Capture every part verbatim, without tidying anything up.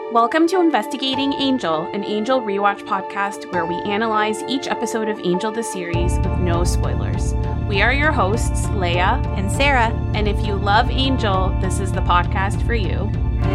Welcome to Investigating Angel, an Angel rewatch podcast where we analyze each episode of Angel the series with no spoilers. We are your hosts, Leia and Sarah, and if you love Angel, this is the podcast for you.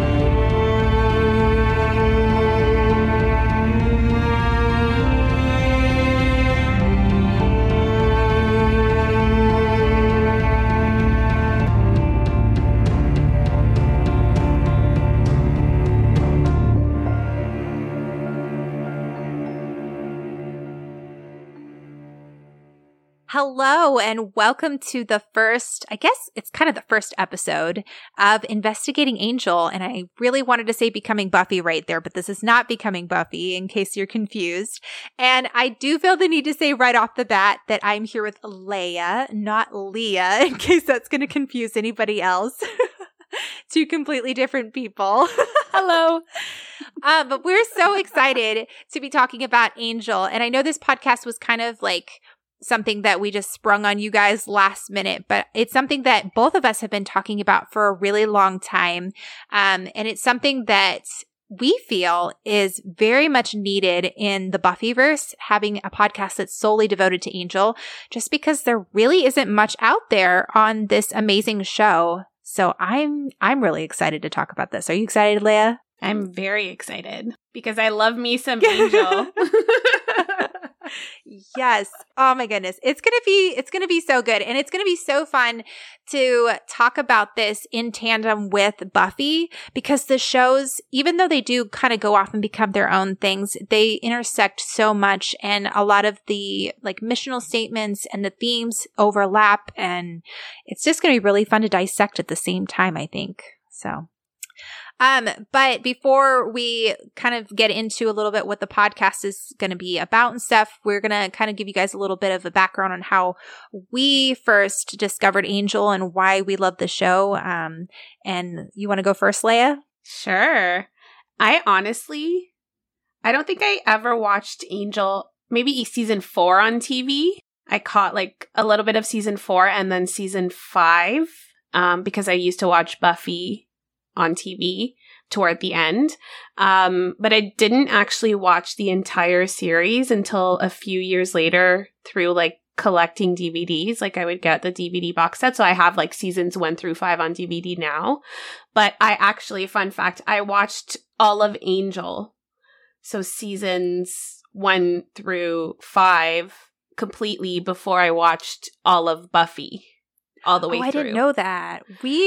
Hello, and welcome to the first, I guess it's kind of the first episode of Investigating Angel. And I really wanted to say Becoming Buffy right there, but this is not Becoming Buffy, in case you're confused. And I do feel the need to say right off the bat that I'm here with Leia, not Leah, in case that's going to confuse anybody else. Two completely different people. Hello. Um, but we're so excited to be talking about Angel. And I know this podcast was kind of like something that we just sprung on you guys last minute, but it's something that both of us have been talking about for a really long time. Um, and it's something that we feel is very much needed in the Buffyverse, having a podcast that's solely devoted to Angel, just because there really isn't much out there on this amazing show. So I'm I'm really excited to talk about this. Are you excited, Leia? I'm very excited because I love me some Angel. Yes. Oh my goodness. It's going to be it's going to be so good, and it's going to be so fun to talk about this in tandem with Buffy, because the shows, even though they do kind of go off and become their own things, they intersect so much, and a lot of the like missional statements and the themes overlap, and it's just going to be really fun to dissect at the same time, I think. So Um, but before we kind of get into a little bit what the podcast is going to be about and stuff, we're going to kind of give you guys a little bit of a background on how we first discovered Angel and why we love the show. Um, and you want to go first, Leia? Sure. I honestly, I don't think I ever watched Angel, maybe season four on T V. I caught like a little bit of season four and then season five, um, because I used to watch Buffy on T V toward the end. Um, but I didn't actually watch the entire series until a few years later through like collecting D V Ds. Like I would get the D V D box set. So I have like seasons one through five on D V D now. But I actually, fun fact, I watched all of Angel. So seasons one through five completely before I watched all of Buffy. All the way oh, I through. didn't know that.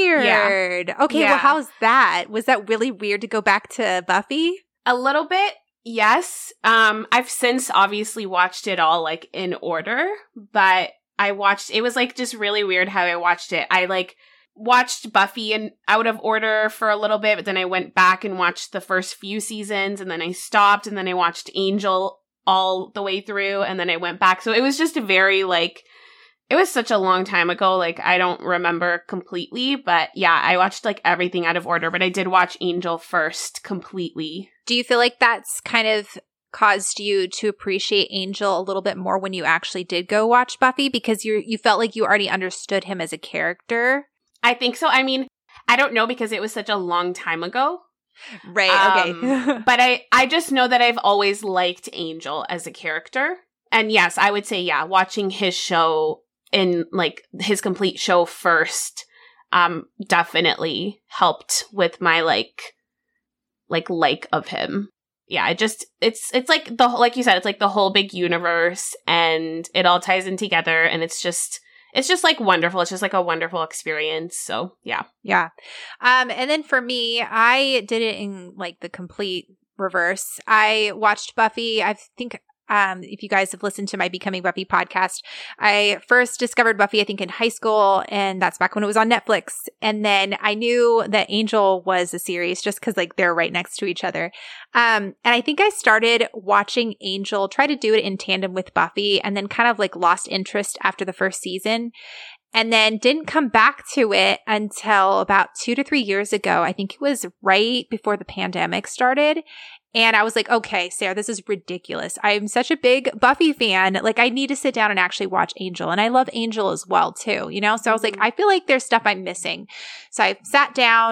Weird. Yeah. Okay, yeah. well, how's that? Was that really weird to go back to Buffy? A little bit, yes. Um, I've since obviously watched it all like in order, but I watched, it was like just really weird how I watched it. I like watched Buffy in out of order for a little bit, but then I went back and watched the first few seasons, and then I stopped, and then I watched Angel all the way through, and then I went back. So it was just a very like, it was such a long time ago, like, I don't remember completely, but yeah, I watched, like, everything out of order, but I did watch Angel first completely. Do you feel like that's kind of caused you to appreciate Angel a little bit more when you actually did go watch Buffy, because you you felt like you already understood him as a character? I think so. I mean, I don't know, because it was such a long time ago. Right, um, okay. But I, I just know that I've always liked Angel as a character. And yes, I would say, yeah, watching his show in like his complete show first, um, definitely helped with my like, like like of him. Yeah, it just it's it's like the like you said, it's like the whole big universe, and it all ties in together, and it's just it's just like wonderful. It's just like a wonderful experience. So yeah, yeah. Um, and then for me, I did it in like the complete reverse. I watched Buffy. I think. Um, if you guys have listened to my Becoming Buffy podcast, I first discovered Buffy, I think, in high school, and that's back when it was on Netflix. And then I knew that Angel was a series just because, like, they're right next to each other. Um, and I think I started watching Angel, try to do it in tandem with Buffy, and then kind of, like, lost interest after the first season. And then didn't come back to it until about two to three years ago. I think it was right before the pandemic started. And I was like, okay, Sarah, this is ridiculous. I'm such a big Buffy fan. Like, I need to sit down and actually watch Angel. And I love Angel as well, too, you know? So I was like, I feel like there's stuff I'm missing. So I sat down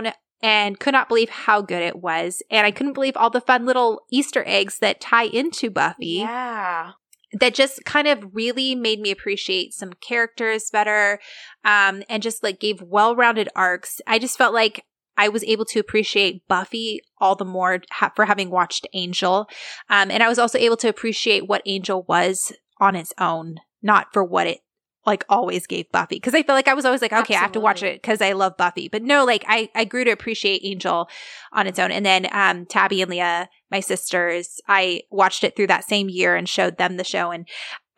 and could not believe how good it was. And I couldn't believe all the fun little Easter eggs that tie into Buffy. Yeah. That just kind of really made me appreciate some characters better, um, and just like gave well-rounded arcs. I just felt like I was able to appreciate Buffy all the more ha- for having watched Angel. Um, and I was also able to appreciate what Angel was on its own, not for what it like always gave Buffy. Because I felt like I was always like, okay, Absolutely. I have to watch it because I love Buffy. But no, like I, I grew to appreciate Angel on its own. And then um, Tabby and Leah, my sisters, I watched it through that same year and showed them the show. And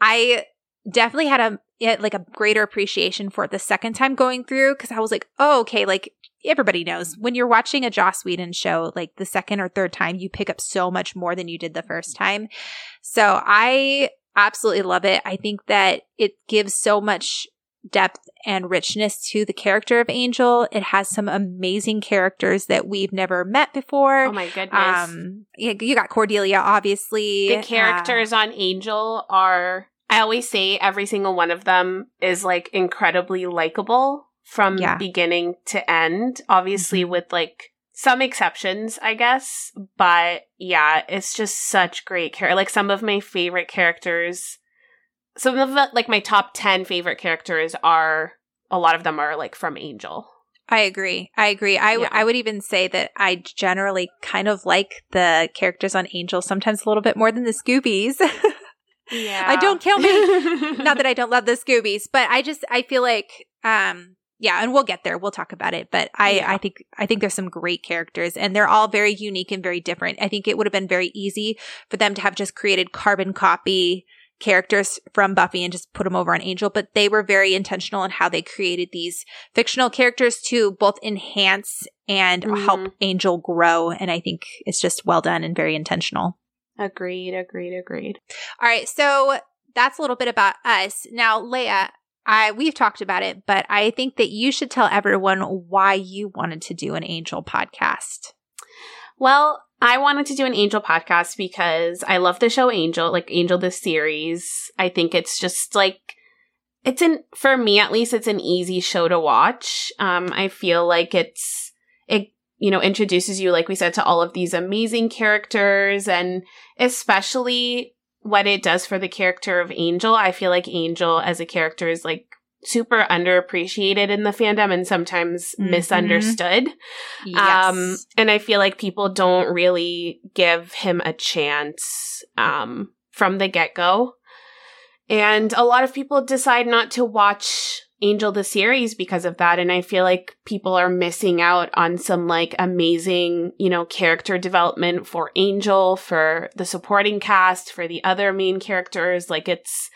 I definitely had a like a greater appreciation for it the second time going through, because I was like, oh, okay, like everybody knows when you're watching a Joss Whedon show, like the second or third time, you pick up so much more than you did the first time. So I absolutely love it. I think that it gives so much depth and richness to the character of Angel. It has some amazing characters that we've never met before. Oh my goodness. Um, you, you got Cordelia, obviously. The characters uh, on Angel are, I always say every single one of them is like incredibly likable from yeah. beginning to end. Obviously mm-hmm. with like some exceptions, I guess. But yeah, it's just such great character. Like some of my favorite characters, some of the, like my top ten favorite characters are, a lot of them are like from Angel. I agree. I agree. I, w- yeah. I would even say that I generally kind of like the characters on Angel sometimes a little bit more than the Scoobies. Yeah. I don't kill me. Not that I don't love the Scoobies, but I just, I feel like, um, yeah, and we'll get there. We'll talk about it. But I, yeah. I think I think there's some great characters, and they're all very unique and very different. I think it would have been very easy for them to have just created carbon copy characters from Buffy and just put them over on Angel, but they were very intentional in how they created these fictional characters to both enhance and mm-hmm. help Angel grow. And I think it's just well done and very intentional. Agreed, agreed, agreed. All right, so that's a little bit about us. Now, Leia, I we've talked about it, but I think that you should tell everyone why you wanted to do an Angel podcast. Well, I wanted to do an Angel podcast because I love the show Angel, like Angel the series. I think it's just like, it's an, for me at least, it's an easy show to watch. Um, I feel like it's, it, you know, introduces you, like we said, to all of these amazing characters, and especially what it does for the character of Angel. I feel like Angel as a character is like super underappreciated in the fandom and sometimes mm-hmm. misunderstood. Yes. Um, and I feel like people don't really give him a chance um, from the get-go. And a lot of people decide not to watch Angel the series because of that. And I feel like people are missing out on some like amazing, you know, character development for Angel, for the supporting cast, for the other main characters. Like it's,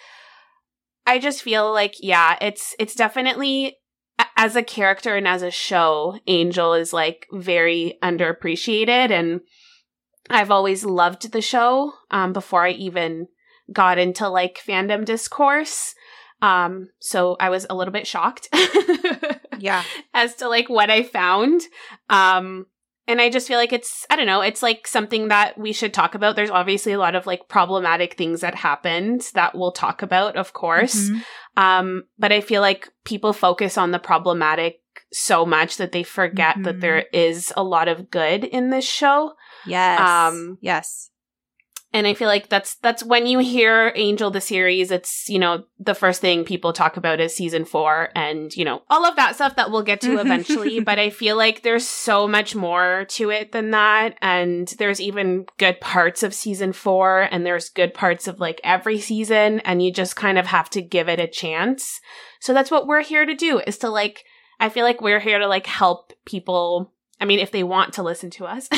I just feel like, yeah, it's, it's definitely, as a character and as a show, Angel is like very underappreciated. And I've always loved the show um, before I even got into like fandom discourse. Um, so I was a little bit shocked. Yeah. As to like what I found. Um, and I just feel like it's, I don't know, it's like something that we should talk about. There's obviously a lot of like problematic things that happened that we'll talk about, of course. Mm-hmm. Um, but I feel like people focus on the problematic so much that they forget mm-hmm. that there is a lot of good in this show. Yes. Um, yes. And I feel like that's that's when you hear Angel the series, it's, you know, the first thing people talk about is season four and, you know, all of that stuff that we'll get to eventually. But I feel like there's so much more to it than that. And there's even good parts of season four, and there's good parts of like every season, and you just kind of have to give it a chance. So that's what we're here to do, is to like, I feel like we're here to like help people. I mean, if they want to listen to us,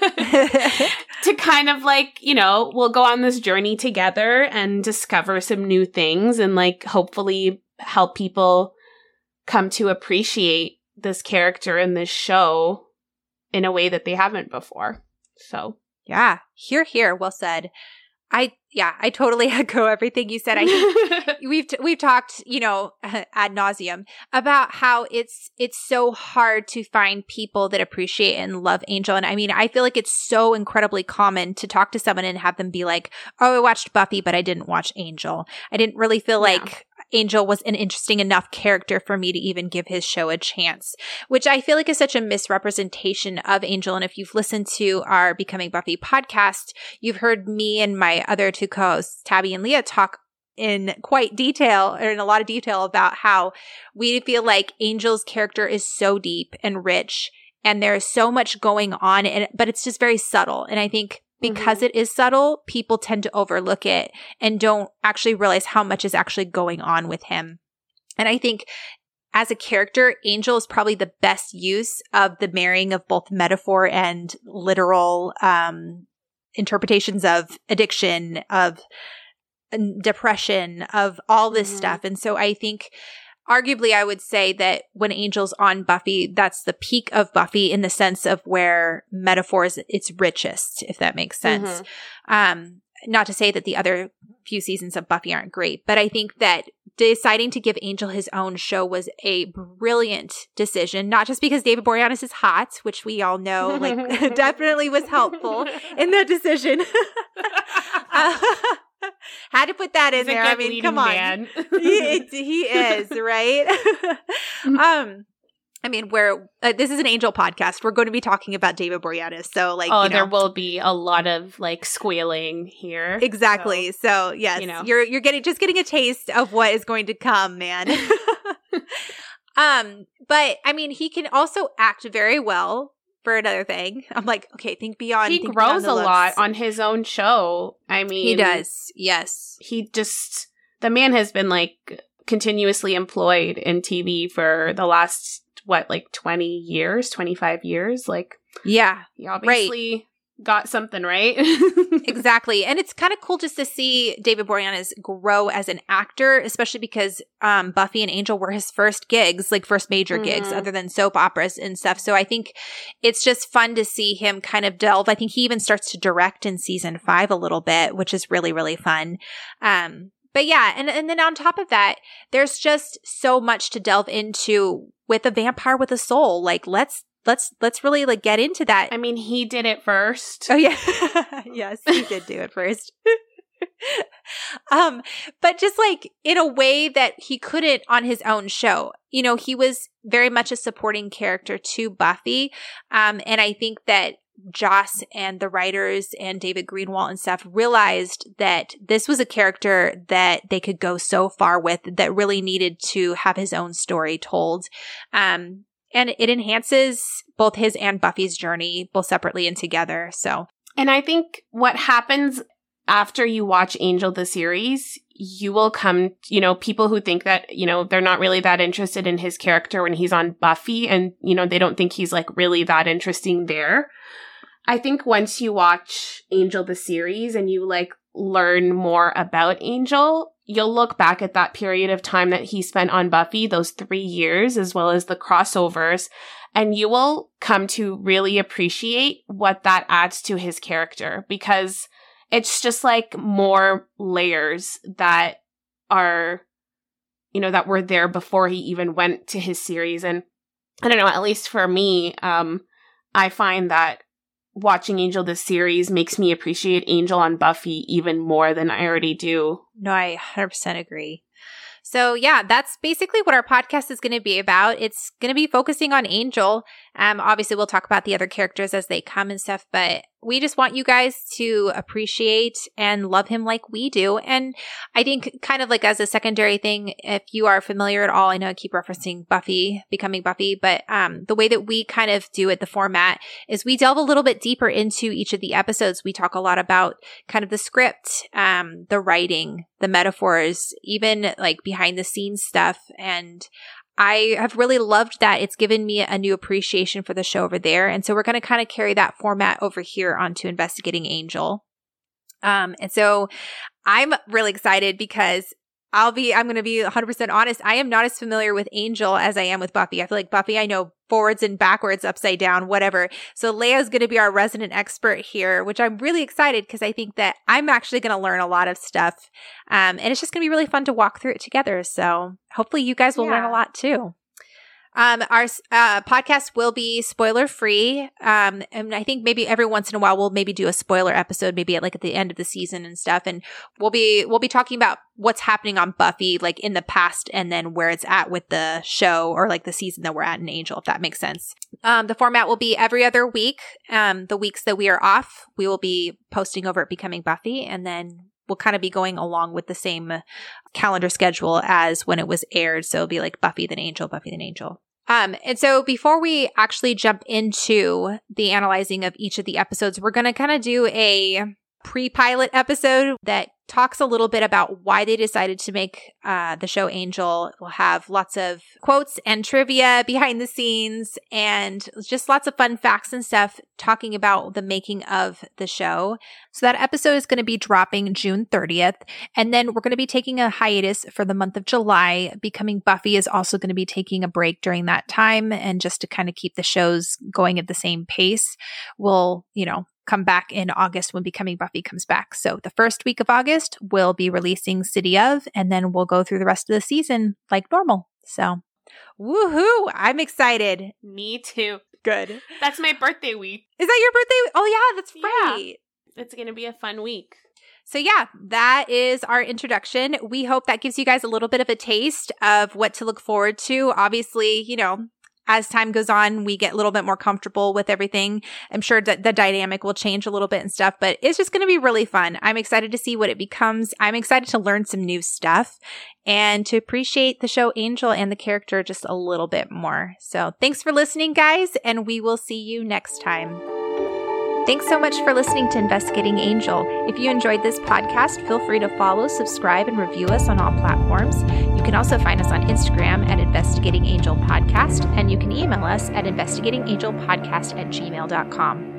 to kind of like, you know, we'll go on this journey together and discover some new things and like hopefully help people come to appreciate this character in this show in a way that they haven't before. So, yeah, hear, hear. Well said. I, yeah, I totally echo everything you said. I think we've, t- we've talked, you know, ad nauseum about how it's, it's so hard to find people that appreciate and love Angel. And I mean, I feel like it's so incredibly common to talk to someone and have them be like, oh, I watched Buffy, but I didn't watch Angel. I didn't really feel yeah. like Angel was an interesting enough character for me to even give his show a chance, which I feel like is such a misrepresentation of Angel. And if you've listened to our Becoming Buffy podcast, you've heard me and my other two co-hosts, Tabby and Leah, talk in quite detail or in a lot of detail about how we feel like Angel's character is so deep and rich and there's so much going on, and but it's just very subtle. And I think because mm-hmm. it is subtle, people tend to overlook it and don't actually realize how much is actually going on with him. And I think as a character, Angel is probably the best use of the marrying of both metaphor and literal um, interpretations of addiction, of depression, of all this mm-hmm. stuff. And so I think arguably I would say that when Angel's on Buffy, that's the peak of Buffy in the sense of where metaphor is its richest, if that makes sense. Mm-hmm. Um, not to say that the other few seasons of Buffy aren't great, but I think that deciding to give Angel his own show was a brilliant decision, not just because David Boreanaz is hot, which we all know like definitely was helpful in that decision. uh, Had to put that in there. I mean, come on. Man. he, he is, right? um, I mean, we're uh, this is an Angel podcast. We're going to be talking about David Boreanaz, so like, oh, you know, there will be a lot of like squealing here. Exactly. So, so yes, you know, you're you're getting just getting a taste of what is going to come, man. um, but I mean, he can also act very well. For another thing, I'm like, okay, think beyond. He think grows beyond the a looks. lot on his own show. I mean, he does. Yes, he just the man has been like continuously employed in T V for the last what, like twenty years, twenty-five years. Like, yeah, he obviously right. got something right. Exactly. And it's kind of cool just to see David Boreanaz grow as an actor, especially because um, Buffy and Angel were his first gigs, like first major mm-hmm. gigs other than soap operas and stuff. So I think it's just fun to see him kind of delve. I think he even starts to direct in season five a little bit, which is really, really fun. Um, but yeah, and, and then on top of that, there's just so much to delve into with a vampire with a soul. Like, let's Let's let's really like get into that. I mean, he did it first. Oh yeah, yes, he did do it first. um, but just like in a way that he couldn't on his own show. You know, he was very much a supporting character to Buffy, um, and I think that Joss and the writers and David Greenwalt and stuff realized that this was a character that they could go so far with that really needed to have his own story told. Um. And it enhances both his and Buffy's journey, both separately and together. So, and I think what happens after you watch Angel the series, you will come, you know, people who think that, you know, they're not really that interested in his character when he's on Buffy and, you know, they don't think he's like really that interesting there. I think once you watch Angel the series and you like learn more about Angel, you'll look back at that period of time that he spent on Buffy, those three years, as well as the crossovers, and you will come to really appreciate what that adds to his character, because it's just like more layers that are, you know, that were there before he even went to his series. And I don't know, at least for me, um, I find that watching Angel this series makes me appreciate Angel on Buffy even more than I already do. No, I one hundred percent agree. So yeah, that's basically what our podcast is going to be about. It's going to be focusing on Angel. Um, obviously, we'll talk about the other characters as they come and stuff, but we just want you guys to appreciate and love him like we do. And I think kind of like as a secondary thing, if you are familiar at all, I know I keep referencing Buffy, Becoming Buffy, but um, the way that we kind of do it, the format, is we delve a little bit deeper into each of the episodes. We talk a lot about kind of the script, um, the writing, the metaphors, even like behind the scenes stuff. And I have really loved that. It's given me a new appreciation for the show over there. And so we're going to kind of carry that format over here onto Investigating Angel. Um, and so I'm really excited because I'll be, I'm going to be one hundred percent honest. I am not as familiar with Angel as I am with Buffy. I feel like Buffy, I know forwards and backwards, upside down, whatever. So Leia's going to be our resident expert here, which I'm really excited because I think that I'm actually going to learn a lot of stuff. Um, and it's just going to be really fun to walk through it together. So hopefully you guys will yeah. learn a lot too. Um, our uh, podcast will be spoiler free. Um, and I think maybe every once in a while we'll maybe do a spoiler episode, maybe at like at the end of the season and stuff. And we'll be we'll be talking about what's happening on Buffy, like in the past, and then where it's at with the show or like the season that we're at in Angel, if that makes sense. Um, the format will be every other week. Um, the weeks that we are off, we will be posting over at Becoming Buffy, and then we'll kind of be going along with the same calendar schedule as when it was aired. So it'll be like Buffy then Angel, Buffy then Angel. Um, and so before we actually jump into the analyzing of each of the episodes, we're going to kind of do a pre-pilot episode that talks a little bit about why they decided to make uh, the show Angel. We'll have lots of quotes and trivia behind the scenes and just lots of fun facts and stuff talking about the making of the show. So that episode is going to be dropping June thirtieth. And then we're going to be taking a hiatus for the month of July. Becoming Buffy is also going to be taking a break during that time. And just to kind of keep the shows going at the same pace, we'll, you know, come back in August when Becoming Buffy comes back. So the first week of August, we'll be releasing City of, and then we'll go through the rest of the season like normal. So, woohoo! I'm excited. Me too. Good. That's my birthday week. Is that your birthday? Oh yeah, that's right. Yeah. It's going to be a fun week. So yeah, that is our introduction. We hope that gives you guys a little bit of a taste of what to look forward to. Obviously, you know, as time goes on, we get a little bit more comfortable with everything. I'm sure that the dynamic will change a little bit and stuff, but it's just going to be really fun. I'm excited to see what it becomes. I'm excited to learn some new stuff and to appreciate the show Angel and the character just a little bit more. So thanks for listening, guys, and we will see you next time. Thanks so much for listening to Investigating Angel. If you enjoyed this podcast, feel free to follow, subscribe, and review us on all platforms. You can also find us on Instagram at Investigating Angel Podcast, and you can email us at investigatingangelpodcast at gmail dot com.